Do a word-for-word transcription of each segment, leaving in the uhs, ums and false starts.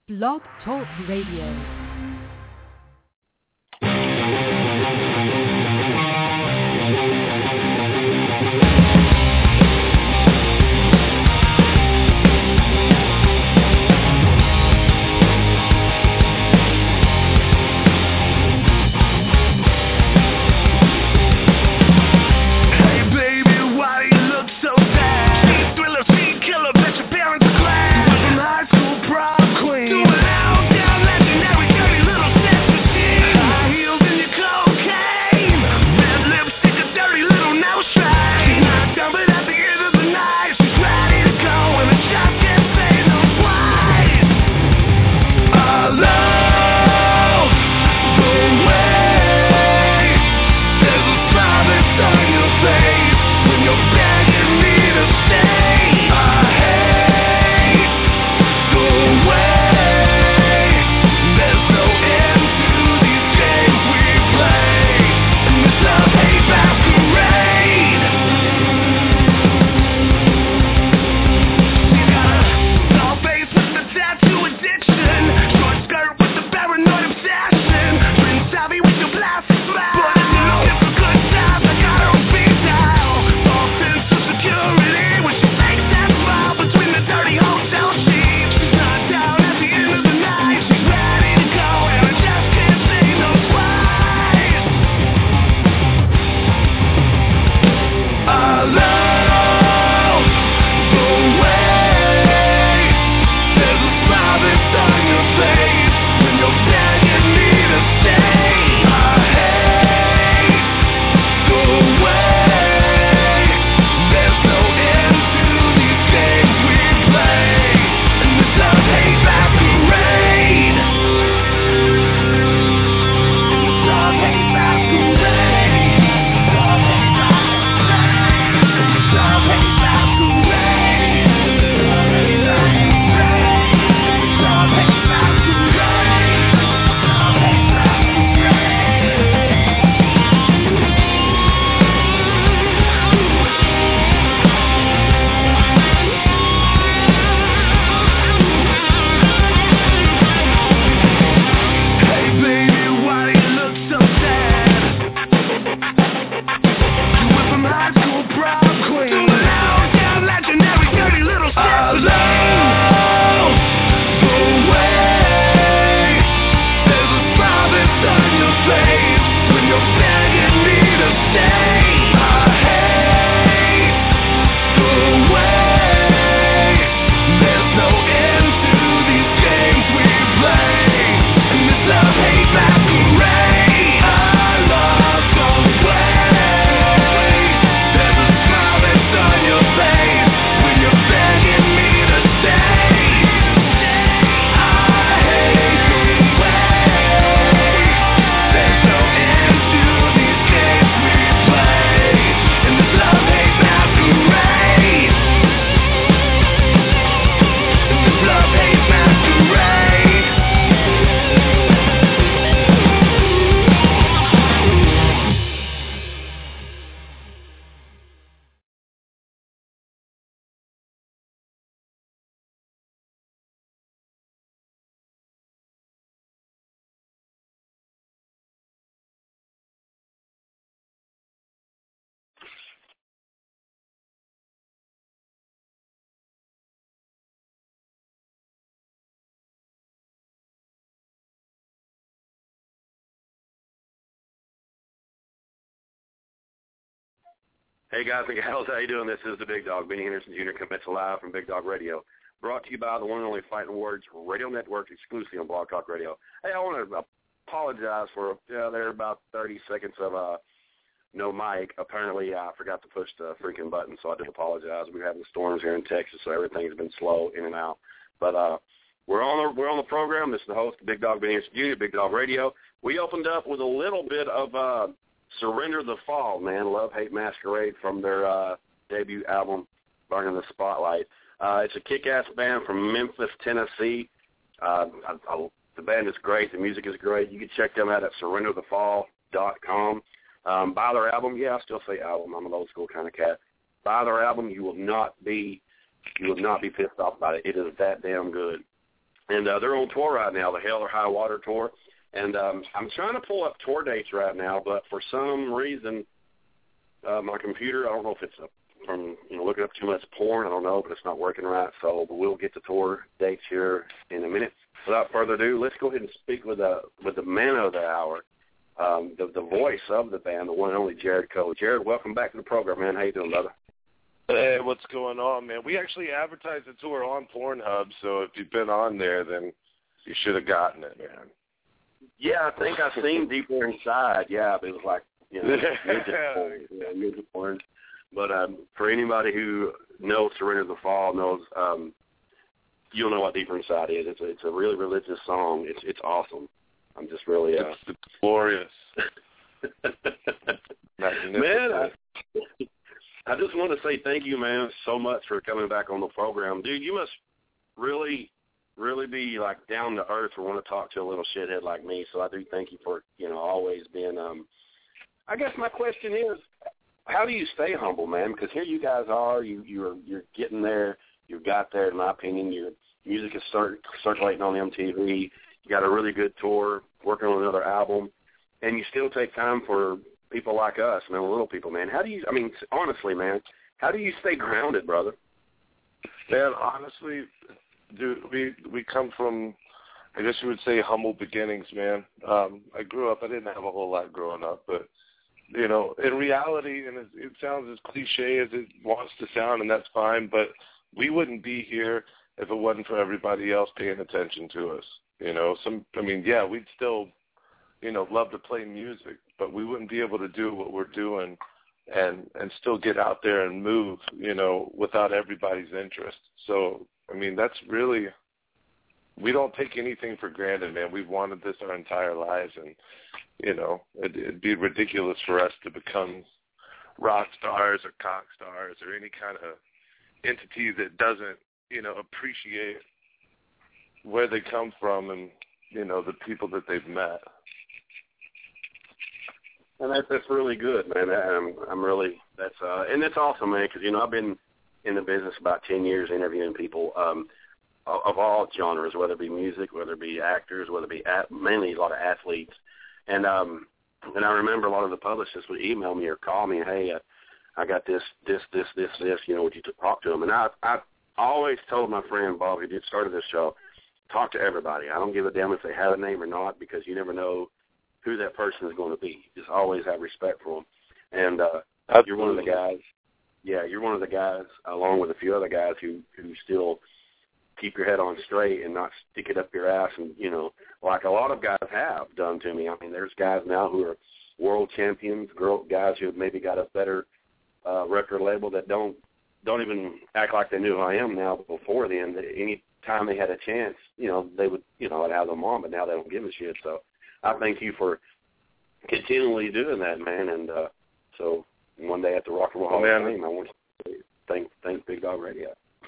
Blog Talk Radio. Hey guys and gals, how you doing? This is the Big Dog, Benny Henderson Junior commits live from Big Dog Radio, brought to you by the one and only Fighting Words Radio Network, exclusively on Blog Talk Radio. Hey, I want to apologize for uh, there about thirty seconds of uh, no mic. Apparently, I forgot to push the freaking button, so I do apologize. We're having storms here in Texas, so everything's been slow in and out. But uh, we're on the we're on the program. This is the host, Big Dog Benny Henderson Junior, Big Dog Radio. We opened up with a little bit of uh, Surrender the Fall, man, Love, Hate, Masquerade from their uh, debut album, Burning the Spotlight. Uh, it's a kick-ass band from Memphis, Tennessee. Uh, I, I, the band is great. The music is great. You can check them out at surrender the fall dot com. Um, buy their album. Yeah, I still say album. I'm an old school kind of cat. Buy their album. You will not be you will not be pissed off about it. It is that damn good. and uh, they're on tour right now, the Hell or High Water tour. And um, I'm trying to pull up tour dates right now, but for some reason, uh, my computer, I don't know if it's a, from you know looking up too much porn, I don't know, but it's not working right. So we'll get the tour dates here in a minute. Without further ado, let's go ahead and speak with the with the man of the hour, um, the the voice of the band, the one and only Jared Coe. Jared, welcome back to the program, man. How you doing, brother? Hey, what's going on, man? We actually advertised the tour on Pornhub, so if you've been on there, then you should have gotten it, man. Yeah, I think I've seen Deeper Inside. Yeah, but it was like, you know, midget porn. Yeah, midget porn. But um, for anybody who knows Surrender the Fall, knows um, you'll know what Deeper Inside is. It's a, it's a really religious song. It's it's awesome. I'm just really uh, it's, it's glorious. Man, I, I just want to say thank you, man, so much for coming back on the program. Dude, you must really, really be, like, down to earth or want to talk to a little shithead like me. So I do thank you for, you know, always being, um, I guess my question is, how do you stay humble, man? Because here you guys are, you, you're you're getting there, you got there, in my opinion. Your music is start, circulating on M T V. You got a really good tour, working on another album, and you still take time for people like us, man, little people, man. How do you, I mean, honestly, man, how do you stay grounded, brother? Man, honestly, dude, we we come from, I guess you would say, humble beginnings, man. Um, I grew up, I didn't have a whole lot growing up, but, you know, in reality, and it, it sounds as cliche as it wants to sound, and that's fine, but we wouldn't be here if it wasn't for everybody else paying attention to us. You know, some, I mean, yeah, we'd still, you know, love to play music, but we wouldn't be able to do what we're doing and and still get out there and move, you know, without everybody's interest. So, I mean, that's really, we don't take anything for granted, man. We've wanted this our entire lives, and, you know, it, it'd be ridiculous for us to become rock stars or cock stars or any kind of entity that doesn't, you know, appreciate where they come from and, you know, the people that they've met. And that's that's really good, man. I'm I'm really that's uh, and that's awesome, man. Because you know I've been in the business about ten years, interviewing people um, of, of all genres, whether it be music, whether it be actors, whether it be at, mainly a lot of athletes. And um, and I remember a lot of the publicists would email me or call me, hey, uh, I got this, this, this, this, this. You know, would you talk to them? And I I always told my friend Bob, who did started this show, talk to everybody. I don't give a damn if they have a name or not, because you never know who that person is going to be. Just always have respect for them. And uh, you're one of the guys, yeah, you're one of the guys, along with a few other guys, who, who still keep your head on straight and not stick it up your ass, and, you know, like a lot of guys have done to me. I mean, there's guys now who are world champions, girl, guys who have maybe got a better uh, record label that don't don't even act like they knew who I am now. Before then, any time they had a chance, you know, they would, you know, I'd have them on, but now they don't give a shit. So I thank you for continually doing that, man. And uh, so one day at the Rock and Roll Hall of Fame, I want to thank thank Big Dog Radio.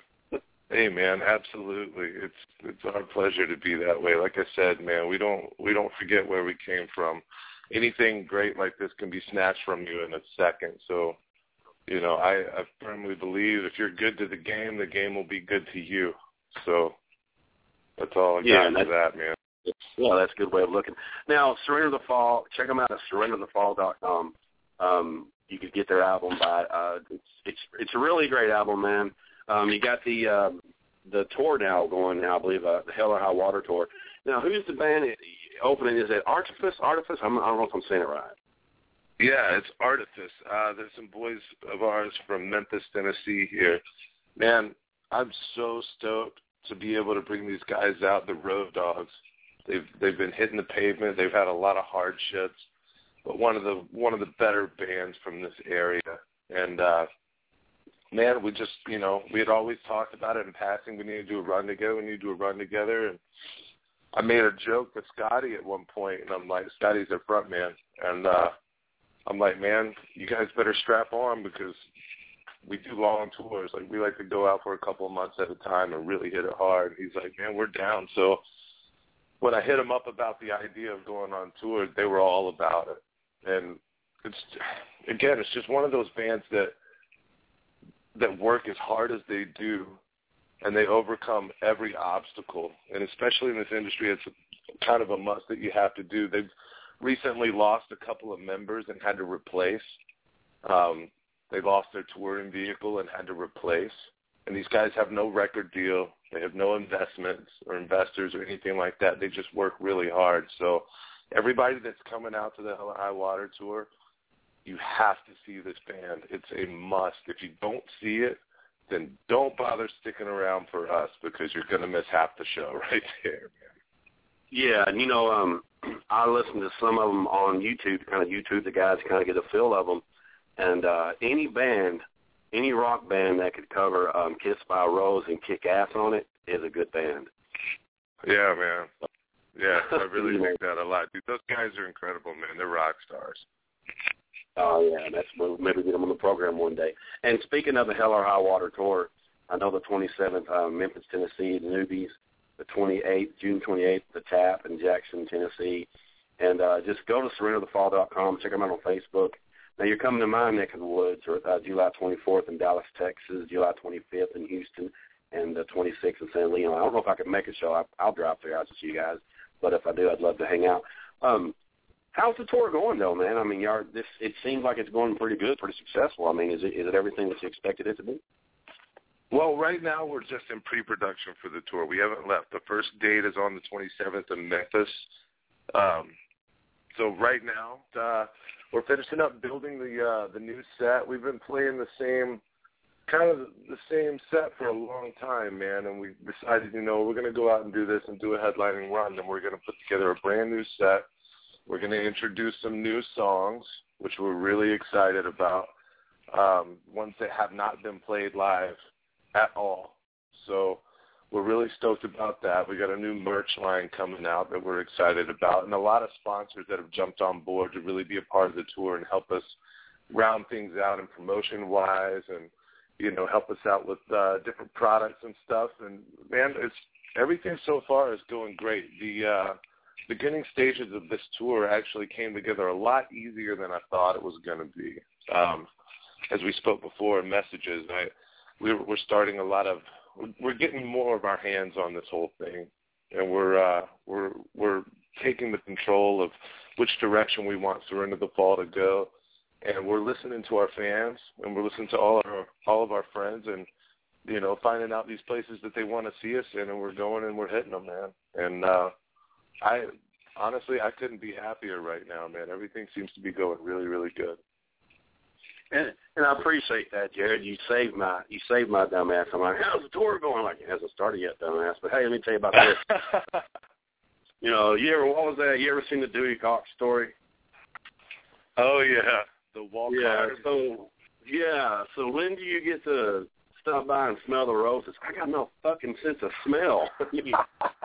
Hey, man, absolutely. It's it's our pleasure to be that way. Like I said, man, we don't we don't forget where we came from. Anything great like this can be snatched from you in a second. So, you know, I, I firmly believe if you're good to the game, the game will be good to you. So that's all I yeah, got for that, man. Yeah, that's a good way of looking. Now, Surrender the Fall, check them out at surrender the fall dot com. Um, you could get their album by. Uh, it's it's it's a really great album, man. Um, you got the uh, the tour now going now, I believe, uh, the Hell or High Water tour. Now, who's the band opening? Is it Artifice? Artifice? I'm, I don't know if I'm saying it right. Yeah, it's Artifice. Uh, there's some boys of ours from Memphis, Tennessee here. Man, I'm so stoked to be able to bring these guys out, the Road Dogs. They've they've been hitting the pavement. They've had a lot of hardships, but one of the one of the better bands from this area. And uh, man, we just you know we had always talked about it in passing. We need to do a run together. We need to do a run together. And I made a joke with Scotty at one point, and I'm like, Scotty's their front man, and uh, I'm like, man, you guys better strap on because we do long tours. Like we like to go out for a couple of months at a time and really hit it hard. He's like, man, we're down. So when I hit them up about the idea of going on tour, they were all about it. And it's, again, it's just one of those bands that that work as hard as they do and they overcome every obstacle. And especially in this industry, it's kind of a must that you have to do. They've recently lost a couple of members and had to replace. Um, they lost their touring vehicle and had to replace. And these guys have no record deal. They have no investments or investors or anything like that. They just work really hard. So everybody that's coming out to the Hell or High Water tour, you have to see this band. It's a must. If you don't see it, then don't bother sticking around for us because you're going to miss half the show right there, man. Yeah, and you know, um, I listened to some of them on YouTube, to kind of YouTube the guys to kind of get a feel of them. And uh, any band, any rock band that could cover um, Kiss by a Rose and kick ass on it is a good band. Yeah, man. Yeah, I really like that a lot. Dude, those guys are incredible, man. They're rock stars. Oh, yeah, that's we'll maybe get them on the program one day. And speaking of the Hell or High Water tour, I know the twenty-seventh, uh, Memphis, Tennessee, the Newbies, the twenty-eighth, June twenty-eighth, the Tap in Jackson, Tennessee. And uh, just go to surrender the fall dot com, check them out on Facebook. Now, you're coming to my neck of the woods, or uh, July twenty-fourth in Dallas, Texas, July twenty-fifth in Houston, and the twenty-sixth in San Leon. I don't know if I can make a show. I, I'll drop there out to see you guys, but if I do, I'd love to hang out. Um, how's the tour going, though, man? I mean, you are, this it seems like it's going pretty good, pretty successful. I mean, is it is it everything that you expected it to be? Well, right now we're just in pre-production for the tour. We haven't left. The first date is on the twenty-seventh in Memphis. Um, so right now uh, we're finishing up building the uh, the new set. We've been playing the same kind of the same set for a long time, man, and we decided, you know, we're going to go out and do this and do a headlining run, and we're going to put together a brand new set. We're going to introduce some new songs, which we're really excited about, um, ones that have not been played live at all. So we're really stoked about that. We got a new merch line coming out that we're excited about, and a lot of sponsors that have jumped on board to really be a part of the tour and help us round things out and promotion-wise, and you know, help us out with uh, different products and stuff. And man, it's everything so far is going great. The uh, beginning stages of this tour actually came together a lot easier than I thought it was going to be. Um, as we spoke before in messages, I, we're, we're starting a lot of, we're getting more of our hands on this whole thing, and we're uh, we're we're taking the control of which direction we want Surrender the Fall to go. And we're listening to our fans, and we're listening to all of our all of our friends, and you know, finding out these places that they want to see us in, and we're going and we're hitting them, man. And uh, I honestly, I couldn't be happier right now, man. Everything seems to be going really, really good. And and I appreciate that, Jared. You saved my you saved my dumb ass. I'm like, how's the tour going? Like, it hasn't started yet, dumbass. But hey, let me tell you about this. You know, you ever what was that? You ever seen the Dewey Cox story? Oh yeah. The walk yeah, hard. so yeah, so when do you get to stop by and smell the roses? I got no fucking sense of smell. I mean,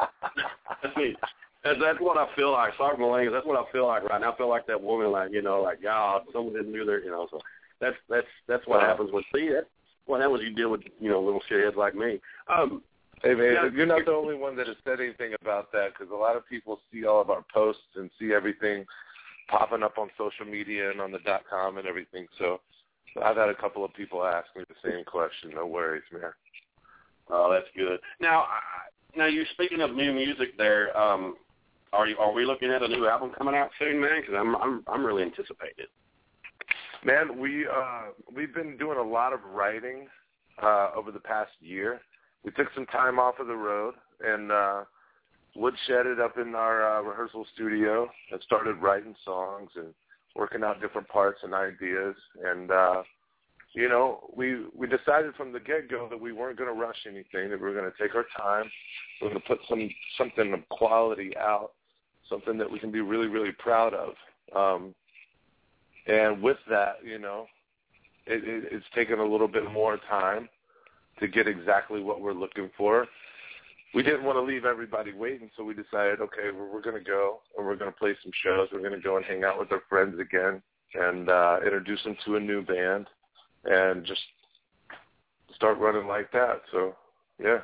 I mean that's, that's what I feel like. Sorry for my language. That's what I feel like right now. I feel like that woman, like, you know, like, God, someone didn't do their, you know. So that's that's that's what wow. happens with see that's what happens. You deal with, you know, little shitheads like me. Um, hey man, yeah, you're not the only one that has said anything about that, because a lot of people see all of our posts and see everything popping up on social media and on the dot com and everything. So, so I've had a couple of people ask me the same question. No worries, man. Oh, that's good. Now, I, now you're speaking of new music there. Um, are you are we looking at a new album coming out soon, man? Because I'm I'm I'm really anticipating it. Man, we uh, we've been doing a lot of writing uh, over the past year. We took some time off of the road and uh, woodshedded up in our uh, rehearsal studio and started writing songs and working out different parts and ideas. And, uh, you know, we we decided from the get-go that we weren't going to rush anything, that we were going to take our time. We were going to put some something of quality out, something that we can be really, really proud of. Um, and with that, you know, it, it, it's taken a little bit more time to get exactly what we're looking for. We didn't want to leave everybody waiting, so we decided, okay, we're, we're going to go, and we're going to play some shows. We're going to go and hang out with our friends again and uh, introduce them to a new band and just start running like that. So, yeah.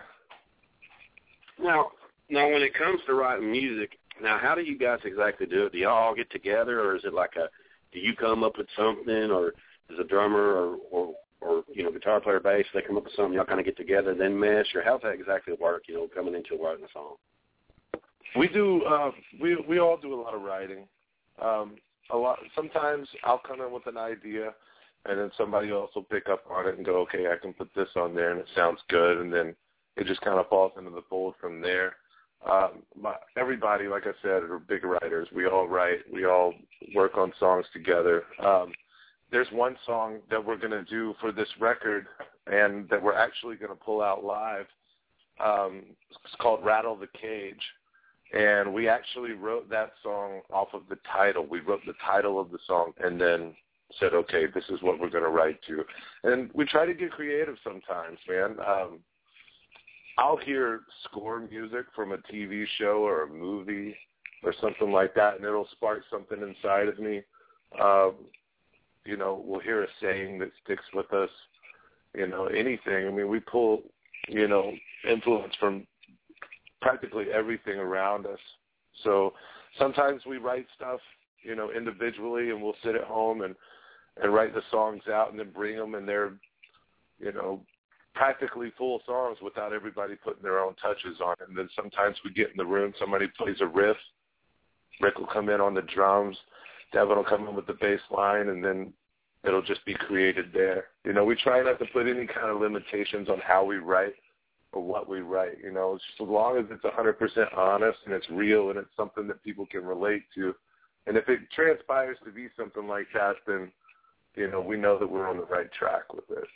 Now, now, when it comes to writing music, now, how do you guys exactly do it? Do y'all all get together, or is it like a, do you come up with something, or is a drummer or, or or you know, guitar player, bass, they come up with something, y'all kind of get together, then mesh, or how's that exactly work, you know, coming into writing a song? We do, uh, we we all do a lot of writing. Um, a lot. Sometimes I'll come in with an idea, and then somebody else will pick up on it and go, okay, I can put this on there, and it sounds good, and then it just kind of falls into the fold from there. Um, my, everybody, like I said, are big writers. We all write. We all work on songs together. Um, there's one song that we're going to do for this record and that we're actually going to pull out live. Um, it's called Rattle the Cage. And we actually wrote that song off of the title. We wrote the title of the song and then said, okay, this is what we're going to write to. And we try to get creative sometimes, man. Um, I'll hear score music from a T V show or a movie or something like that, and it'll spark something inside of me. Um, you know, we'll hear a saying that sticks with us, you know, anything. I mean, we pull, you know, influence from practically everything around us. So sometimes we write stuff, you know, individually, and we'll sit at home and, and write the songs out and then bring them, and they're, you know, practically full songs without everybody putting their own touches on it. And then sometimes we get in the room, somebody plays a riff, Rick will come in on the drums, Devin will come in with the bass line, and then it'll just be created there. You know, we try not to put any kind of limitations on how we write or what we write. You know, just as long as it's one hundred percent honest and it's real and it's something that people can relate to. And if it transpires to be something like that, then, you know, we know that we're on the right track with it.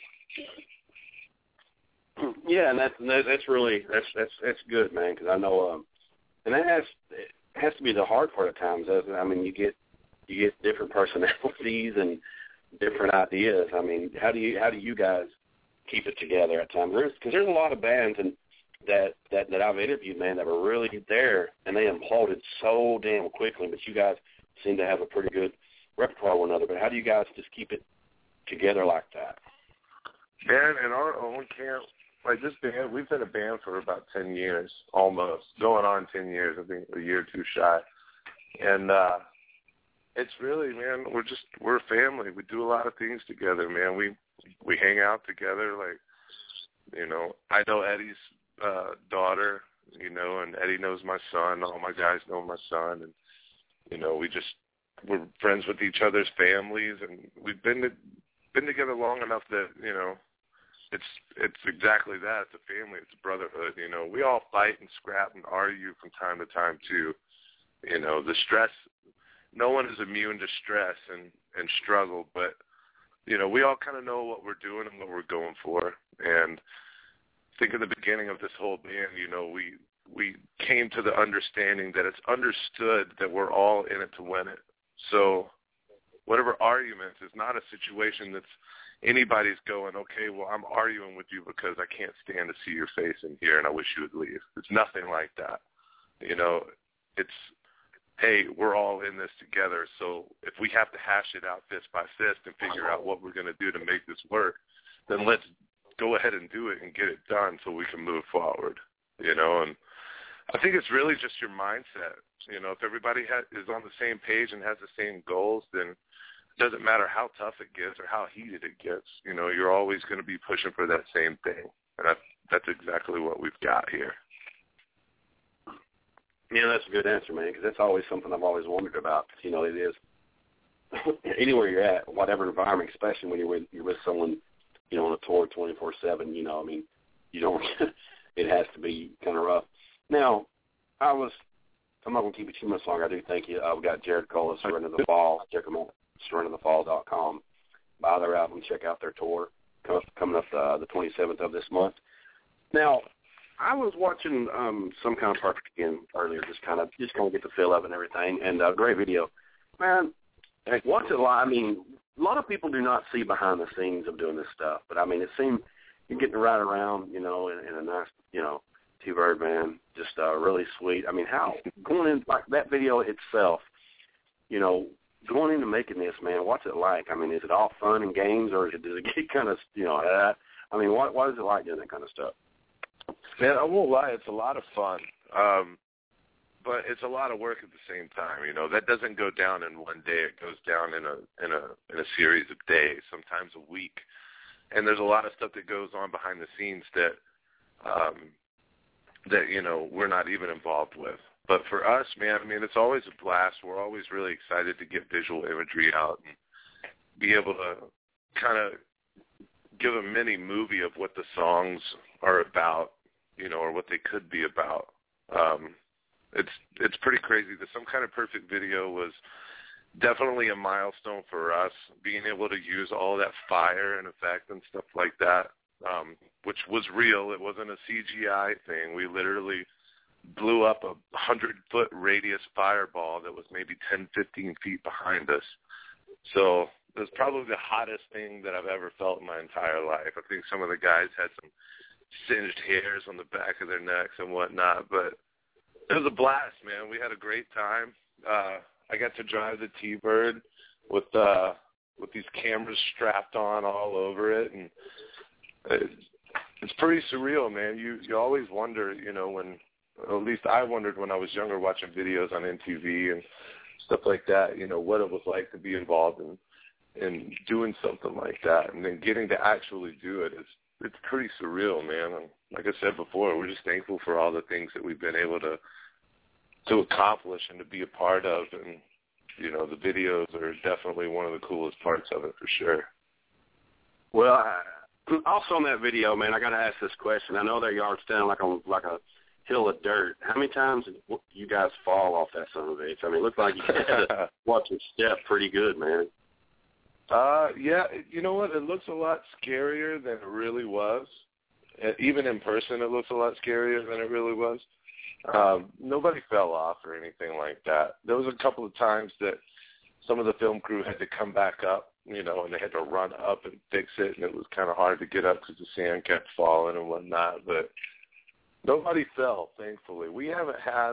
Yeah, and that's that's really that's that's that's good, man. Because I know, um, and that has it has to be the hard part at times, doesn't it? I mean, you get you get different personalities and different ideas. I mean, how do you how do you guys keep it together at times? There's because there's a lot of bands and that, that that I've interviewed, man, that were really there and they imploded so damn quickly. But you guys seem to have a pretty good repertoire with one another. But how do you guys just keep it together like that? Man, in our own camp. Like this band, we've been a band for about ten years, almost, going on ten years, I think a year or two shy. And uh, it's really, man, we're just, we're a family. We do a lot of things together, man. We we hang out together. Like, you know, I know Eddie's uh, daughter, you know, and Eddie knows my son. All my guys know my son. And, you know, we just, we're friends with each other's families. And we've been to, been together long enough that, you know, It's it's exactly that. It's a family. It's a brotherhood. You know, we all fight and scrap and argue from time to time too. You know, the stress. No one is immune to stress and and struggle, but you know, we all kind of know what we're doing and what we're going for. And I think in the beginning of this whole band, you know, we we came to the understanding that it's understood that we're all in it to win it. So whatever arguments is not a situation that's anybody's going, okay, well, I'm arguing with you because I can't stand to see your face in here and I wish you would leave. It's nothing like that. You know, it's, hey, we're all in this together, so if we have to hash it out fist by fist and figure out what we're going to do to make this work, then let's go ahead and do it and get it done so we can move forward, you know. And I think it's really just your mindset. You know, if everybody ha- is on the same page and has the same goals, then doesn't matter how tough it gets or how heated it gets, you know, you're always going to be pushing for that same thing. And that, that's exactly what we've got here. Yeah, that's a good answer, man, because that's always something I've always wondered about. You know, it is anywhere you're at, whatever environment, especially when you're with, you're with someone, you know, on a tour twenty-four seven, you know, I mean, you don't, it has to be kind of rough. Now, I was, I'm not going to keep it too much longer. I do thank you. Uh, we got Jared Cole, Surrender the Fall. Check them out. surrender the fall dot com. Buy their album, check out their tour coming up uh, the twenty-seventh of this month. Now, I was watching um, Some Kind of Perfect again earlier, just kind of just going to get the feel of it and everything, and a uh, great video. Man, what's it like? I mean, a lot of people do not see behind the scenes of doing this stuff, but I mean, it seemed you're getting to ride around, you know, in, in a nice, you know, T-Bird van, just uh, really sweet. I mean, how going in like that video itself, you know, going into making this, man, what's it like? I mean, is it all fun and games, or does it get kind of, you know, uh, I mean, what what is it like doing that kind of stuff? Man, I won't lie, it's a lot of fun, um, but it's a lot of work at the same time. You know, that doesn't go down in one day. It goes down in a in a in a series of days, sometimes a week. and there's a lot of stuff that goes on behind the scenes that, um, that, you know, we're not even involved with. But for us, man, I mean, it's always a blast. We're always really excited to get visual imagery out and be able to kind of give a mini movie of what the songs are about, you know, or what they could be about. Um, it's it's pretty crazy. The Some Kind of Perfect video was definitely a milestone for us, being able to use all that fire and effect and stuff like that, um, which was real. It wasn't a C G I thing. We literally blew up a hundred-foot radius fireball that was maybe ten, fifteen feet behind us. So it was probably the hottest thing that I've ever felt in my entire life. I think some of the guys had some singed hairs on the back of their necks and whatnot, but it was a blast, man. We had a great time. Uh, I got to drive the T-Bird with uh, with these cameras strapped on all over it, and it, it's pretty surreal, man. You you always wonder, you know, when, at least I wondered when I was younger watching videos on M T V and stuff like that, you know, what it was like to be involved in, in doing something like that. And then getting to actually do it, it's, it's pretty surreal, man. And like I said before, we're just thankful for all the things that we've been able to to accomplish and to be a part of. And, you know, the videos are definitely one of the coolest parts of it for sure. Well, I, also on that video, man, I got to ask this question. I know that yard's standing like on like a hill of dirt. How many times did you guys fall off that son of a bitch? I mean, it looked like you had to watch your step pretty good, man. Uh, yeah, you know what? It looks a lot scarier than it really was. Even in person, it looks a lot scarier than it really was. Um, nobody fell off or anything like that. There was a couple of times that some of the film crew had to come back up, you know, and they had to run up and fix it, and it was kind of hard to get up because the sand kept falling and whatnot. But nobody fell, thankfully. We haven't had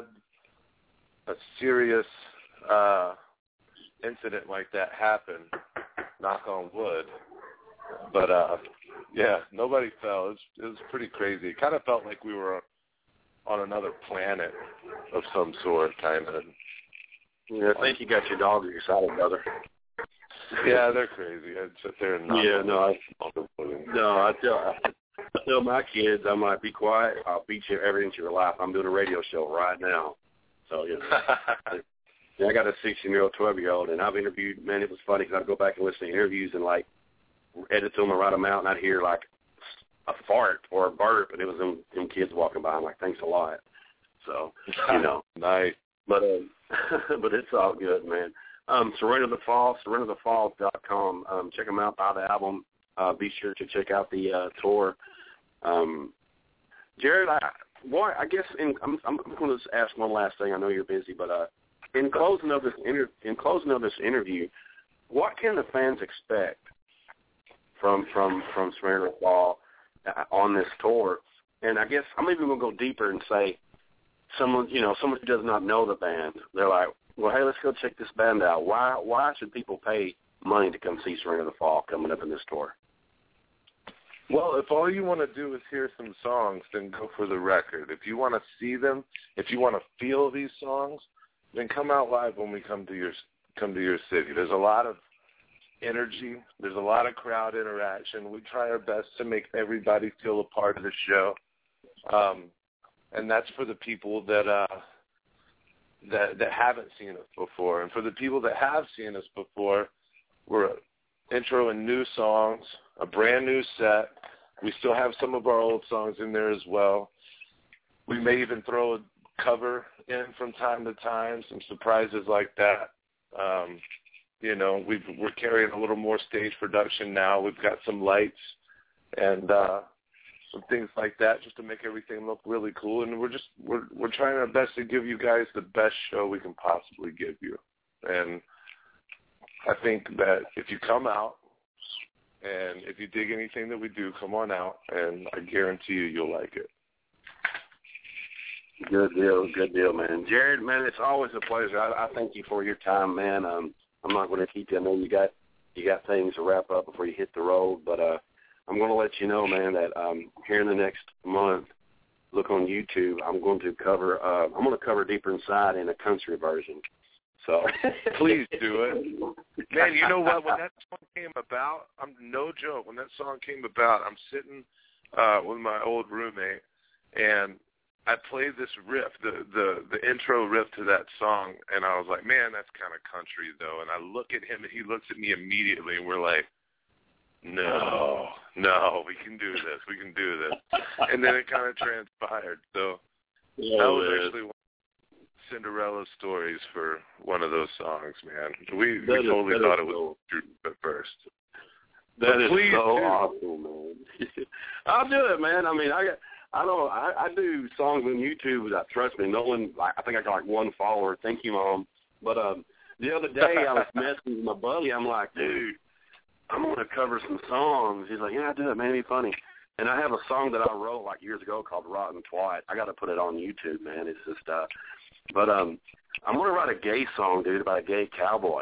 a serious uh, incident like that happen, knock on wood. But, uh, yeah, nobody fell. It was, it was pretty crazy. It kind of felt like we were on another planet of some sort, kind of. Yeah, I think you got your dog at your side, brother. Yeah, they're crazy. I'd sit there and knock yeah, on no, I, them. no, I tell, I tell my kids, I'm like, be quiet. I'll beat you every inch of your life. I'm doing a radio show right now. So, you know. Yeah, I got a sixteen-year-old, twelve-year-old, and I've interviewed, man, it was funny because I'd go back and listen to interviews and, like, edit them and write them out, and I'd hear, like, a fart or a burp, and it was them, them kids walking by. I'm like, thanks a lot. So, you know. Nice. But um, but it's all good, man. Um, Surrender the Fall, surrender the fall dot com. Um, check them out, buy the album. Uh, be sure to check out the uh, tour. Um, Jared, I, boy, I guess in, I'm, I'm going to ask one last thing. I know you're busy, but uh, in closing of this inter- in closing of this interview, what can the fans expect from from from Surrender the Fall on this tour? And I guess I'm even going to go deeper and say, someone, you know, someone who does not know the band, they're like, well, hey, let's go check this band out. Why why should people pay money to come see Surrender the Fall coming up in this tour? Well, if all you want to do is hear some songs, then go for the record. If you want to see them, if you want to feel these songs, then come out live when we come to your come to your city. There's a lot of energy. There's a lot of crowd interaction. We try our best to make everybody feel a part of the show. Um, and that's for the people that uh, that that haven't seen us before. And for the people that have seen us before, we're introing new songs, a brand new set. We still have some of our old songs in there as well. We may even throw a cover in from time to time, some surprises like that. Um, you know, we've, we're carrying a little more stage production now. We've got some lights and uh, some things like that just to make everything look really cool. And we're just we're we're trying our best to give you guys the best show we can possibly give you. And I think that if you come out and if you dig anything that we do, come on out, and I guarantee you you'll like it. Good deal, good deal, man. Jared, man, it's always a pleasure. I, I thank you for your time, man. Um, I'm not going to keep you. I know you got you got things to wrap up before you hit the road, but uh, I'm going to let you know, man, that um, here in the next month, look on YouTube. I'm going to cover. Uh, I'm going to cover Deeper Inside in a country version. So please do it, man. You know what? When that song came about, I'm no joke. When that song came about, I'm sitting uh, with my old roommate, and I played this riff, the the the intro riff to that song, and I was like, man, that's kind of country though. And I look at him, and he looks at me immediately, and we're like, no, no, we can do this, we can do this. And then it kind of transpired. So yeah, that was man. actually one of Cinderella stories for one of those songs, man. We, we is, totally thought it was cool. true at first. That but is please so do. awesome, man. I'll do it, man. I mean, I got. I don't. I, I do songs on YouTube that, trust me, no one. Like, I think I got like one follower. Thank you, Mom. But um, the other day I was messing with my buddy. I'm like, dude, I'm gonna cover some songs. He's like, yeah, I do it, man. It'd be funny. And I have a song that I wrote like years ago called Rotten Twat. I got to put it on YouTube, man. It's just, uh, but um, I'm gonna write a gay song, dude, about a gay cowboy.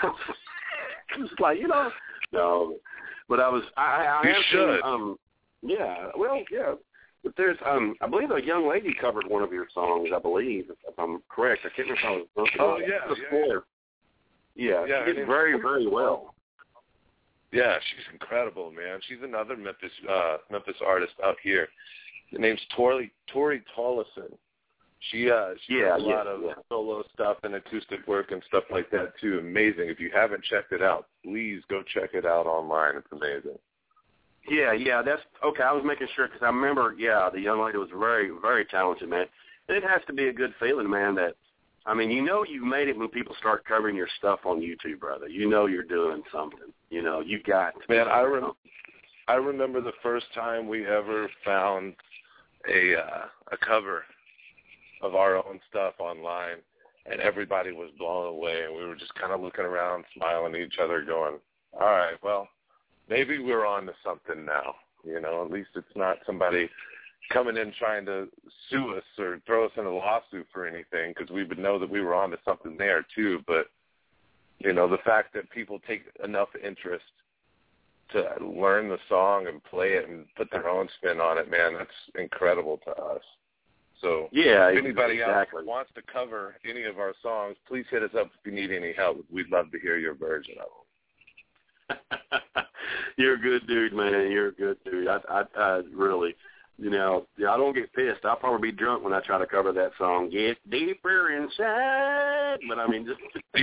I'm just like, you know, no. But I was, I, I you have should. seen, um, yeah, well, yeah. But there's, um, I believe a young lady covered one of your songs. I believe, if, if I'm correct. I can't remember how it was. Oh yeah, yeah, yeah, yeah. She did very, very well. Yeah, she's incredible, man. She's another Memphis uh, Memphis artist out here. Her name's Tori Tori Tollison. She uh she yeah, does a yeah, lot of yeah. solo stuff and acoustic work and stuff like that too. Amazing. If you haven't checked it out, please go check it out online. It's amazing. Yeah, yeah, that's okay. I was making sure because I remember, yeah, the young lady was very, very talented, man. And it has to be a good feeling, man. That I mean, you know, you made it when people start covering your stuff on YouTube, brother. You know, you're doing something. You know, you got to man. I rem- I remember the first time we ever found a uh, a cover of our own stuff online, and everybody was blown away, and we were just kind of looking around, smiling at each other, going, all right, well, maybe we're on to something now. You know, at least it's not somebody coming in trying to sue us or throw us in a lawsuit for anything, because we would know that we were on to something there too. But, you know, the fact that people take enough interest to learn the song and play it and put their own spin on it, man, that's incredible to us. So yeah, if anybody exactly. else wants to cover any of our songs, please hit us up if you need any help. We'd love to hear your version of them. You're a good dude, man. You're a good dude. I, I, I really, you know, I don't get pissed. I'll probably be drunk when I try to cover that song. Get deeper inside. But I mean, just you,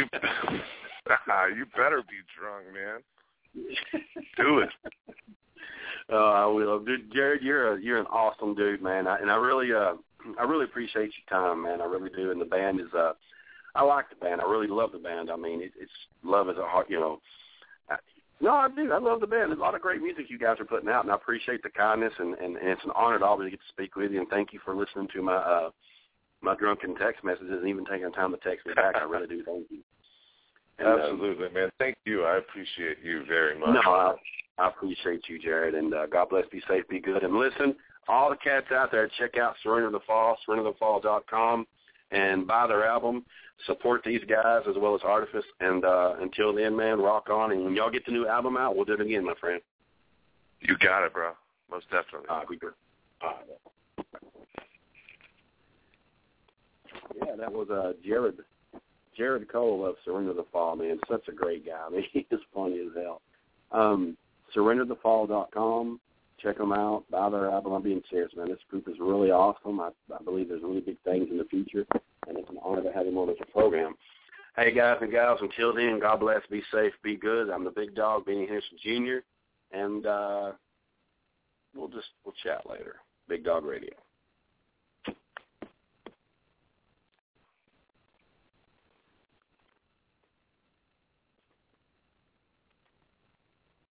you better be drunk, man. Do it. Oh, I will, dude. Jared, you're a you're an awesome dude, man. I, and I really, uh, I really appreciate your time, man. I really do. And the band is, uh, I like the band. I really love the band. I mean, it, it's love is a heart, you know. I, no, I do. I love the band. There's a lot of great music you guys are putting out, and I appreciate the kindness. And, and, and it's an honor to always get to speak with you. And thank you for listening to my uh, my drunken text messages and even taking the time to text me back. I really do. Thank you. And, Absolutely, um, man. Thank you. I appreciate you very much. No, I, I appreciate you, Jared, and uh, God bless, be safe, be good. And listen, all the cats out there, check out Surrender the Fall, surrender the fall dot com, and buy their album. Support these guys as well as Artifice. And uh, until then, man, rock on. And when y'all get the new album out, we'll do it again, my friend. You got it, bro. Most definitely. All right, we good. All right. Yeah, that was uh, Jared. Jared Cole of Surrender the Fall, man. Such a great guy. I mean, he's funny as hell. Um, surrender the fall dot com. Check them out. Buy their album. I'm being serious, man. This group is really awesome. I, I believe there's really big things in the future, and it's an honor to have him on as a program. Hey, guys and gals, until then, God bless, be safe, be good. I'm the big dog, Benny Henderson Junior, and uh, we'll just we'll chat later. Big Dog Radio.